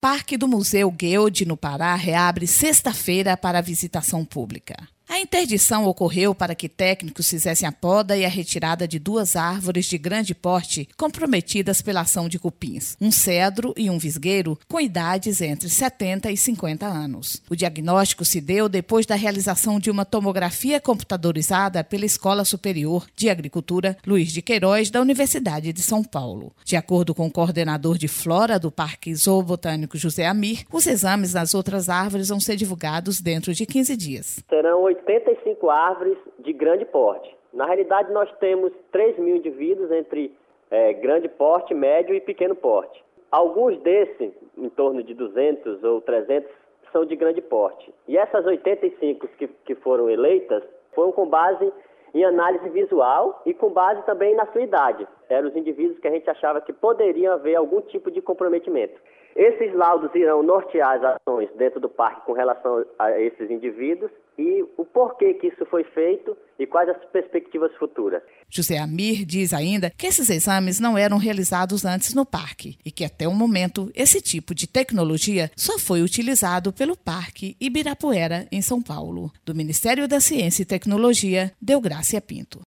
Parque do Museu Gueode, no Pará, reabre sexta-feira para visitação pública. A interdição ocorreu para que técnicos fizessem a poda e a retirada de 2 árvores de grande porte comprometidas pela ação de cupins, um cedro e um visgueiro, com idades entre 70 e 50 anos. O diagnóstico se deu depois da realização de uma tomografia computadorizada pela Escola Superior de Agricultura Luiz de Queiroz, da Universidade de São Paulo. De acordo com o coordenador de flora do Parque Zoobotânico José Amir, os exames nas outras árvores vão ser divulgados dentro de 15 dias. Serão 85 árvores de grande porte. Na realidade, nós temos 3.000 indivíduos entre grande porte, médio e pequeno porte. Alguns desses, em torno de 200 ou 300, são de grande porte. E essas 85 que foram eleitas foram com base em análise visual e com base também na sua idade. Eram os indivíduos que a gente achava que poderiam haver algum tipo de comprometimento. Esses laudos irão nortear as ações dentro do parque com relação a esses indivíduos e o porquê que isso foi feito e quais as perspectivas futuras. José Amir diz ainda que esses exames não eram realizados antes no parque e que até o momento esse tipo de tecnologia só foi utilizado pelo Parque Ibirapuera, em São Paulo. Do Ministério da Ciência e Tecnologia, Deográcia Pinto.